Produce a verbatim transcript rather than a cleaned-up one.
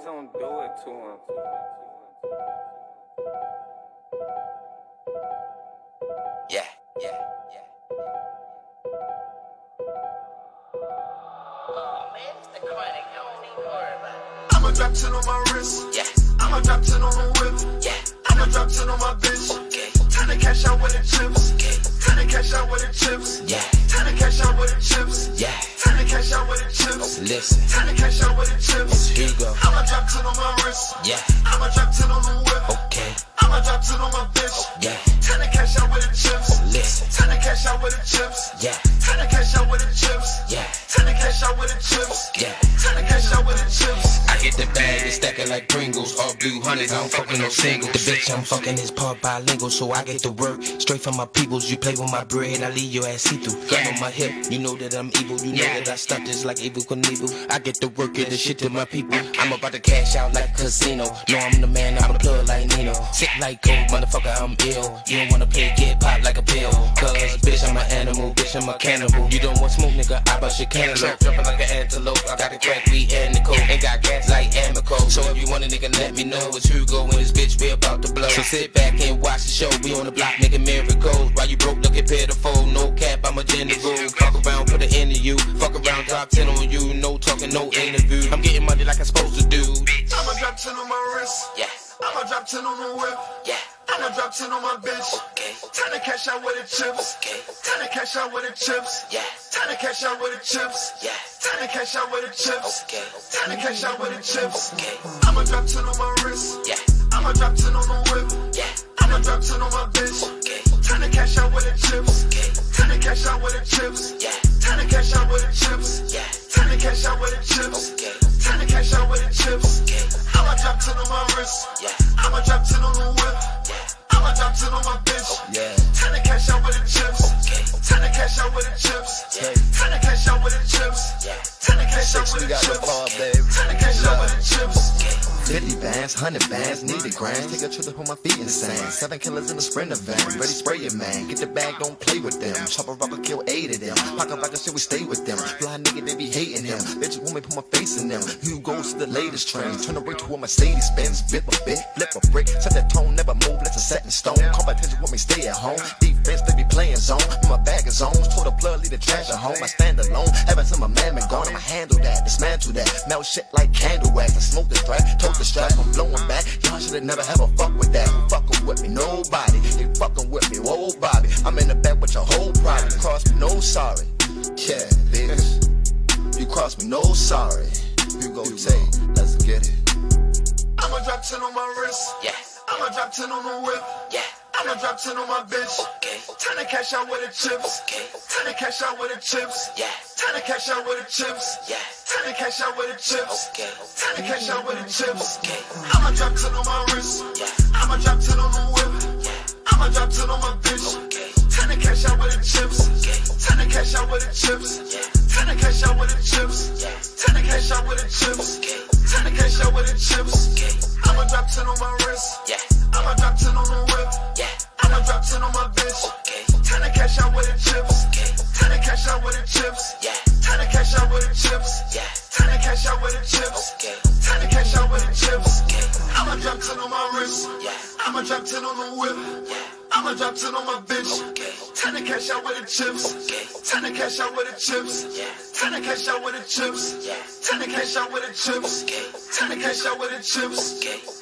Please don't do it to him. Yeah, yeah, yeah. Oh man, it's the chronic. I don't even worry about it. I'ma drop ten on my wrist. Yeah. I'ma drop ten on the whip. Yeah. I'ma drop ten on my bitch. Okay. Time to cash out with the chips. Okay. Time to cash out with the chips. Yeah. Time to cash out with the chips. Yeah. Time to cash out with the chips. Listen. Time to cash out with the chips. Here you go. I'ma drop ten on my wrist. Yeah. I'ma drop ten on the whip. Okay. I'ma drop ten on my bitch. Yeah. Time to cash out with the chips. Listen. Time to cash out with the chips. Yeah. Time to cash out with the chips. Yeah. Time to cash out with the chips. Yeah. Time to cash out with the chips. I get the bag and stack it like Pringles. All blue hundreds, I don't fuck with no singles. The bitch I'm fucking is part bilingual, so I get to work straight from my peoples. You play with my bread, I leave your ass see-through. Gun on my hip, you know that I'm evil. You know that I stunt just like Evel Knievel. I get to work, get the shit to my people. I'm about to cash out like a casino. Know I'm the man, I'm a plug like Nino. Sick like cold, motherfucker, I'm ill. You don't wanna play, get popped like a pill. Cause bitch, I'm an animal, bitch, I'm a cannibal. You don't want smoke, nigga, I bust your cantaloupe. Jumping like an antelope, I got the crack weed and the coke. Ain't got gas like Amico. So if you want a nigga, let me know. It's Hugo and this bitch, we about to blow. So sit back and watch the show. We on the block making miracles. While you broke, look at pitiful. No cap, I'm a general. Fuck around, put it into you. Fuck around, drop ten on you. No talking, no interview. I'm getting money like I'm supposed to do. I'ma drop ten on my wrist. Yeah. I'ma drop ten on the whip. Yeah. I'ma drop ten on my bitch. Okay. Time to cash out with the chips. Okay. Time to cash out with the chips. Yeah. Time to cash out with the chips. Yeah. Time to cash out with the chips. Okay. Time to cash out with the chips. Okay. I'ma drop ten on my wrist. Yeah. I'ma drop ten on the whip. Yeah. I'ma drop ten on my bitch. Okay. Time to cash out with the chips. Okay. Time to cash out with the chips. Yeah. Time to cash out with the chips. Yeah. Time to cash out with the chips. Okay. Time to cash out with the chips. Okay. I'ma drop ten on my wrist. Yeah. I'ma drop ten on the whip. Yeah. I'ma drop ten on my bitch. Yeah. Time to cash out with the chips. Okay. Time to cash out with the chips. Yeah. Time to cash out with the chips. Yeah. Time to cash out with the We got the chips. ball, baby. Time to cash out with the chips. fifty bands, one hundred bands, need the grams. Take a trip to put my feet in the sand. Seven killers in a sprinter van. Ready spray it, man. Get the bag, don't play with them. Chopper rocker, kill eight of them. Pocket rocket, shit, we stay with them. Fly nigga, they be hating him. Bitches want me put my face in them. Who goes to the latest trends? Turn the ring to a Mercedes Benz. Flip a bit, flip a brick. Set that tone, never move, let's a set in stone. Competition with me, stay at home. Defense, they be playing zone. My bag is on. Told the plug, leave the trash at home. I stand alone. Haven't seen my man been gone. I'ma handle that, dismantle that. Melt shit like candle wax. I smoke the strap, tote the strap. I'm blowing back. Y'all should've never ever fuck with that. Who fucking with me? Nobody. They fucking with me. Whoa, Bobby. I'm in the back with your whole pride. You cross me, no sorry. Yeah, bitch. You cross me, no sorry. You go take, let's get it. I'ma drop ten on my wrist. Yeah. I'ma drop ten on the whip. Yeah. I'ma drop ten on my bitch. Okay. Time to cash out with the chips. Okay. Time to cash out with the chips. Yeah. Time to cash out with the chips. Yeah. Time to cash out with the chips. Okay. Time to cash out with the chips. Okay. I'ma drop ten on my wrist. Yeah. I'ma drop ten on the whip. Yeah. I'ma drop ten on my bitch. Okay. Time to cash out with the chips. Okay. Time to cash out with the chips. Yeah. Time to cash out with the chips. Yeah. Time to cash out with the chips. Okay. Time to cash out with the chips. Okay. I'ma drop ten on my wrist. Yeah. I'ma drop ten on the whip. Yeah. I'ma drop ten on my bitch. Okay. Time to cash out with the chips. Okay. Time to cash out with the chips. Yeah. Time to cash out with the chips. Yeah. Time to cash out with the chips. Okay. Time to cash out with the chips. Okay. I'ma drop ten on my wrist. Yeah. I'ma drop ten on the whip. Yeah. I'ma drop ten on my bitch. Okay. Time to cash out with the chips. Okay. Time to cash out with the chips. Yeah. Time to cash out with the chips. Yeah. Time to cash out with the chips. Okay. Time to cash out with the chips. Okay.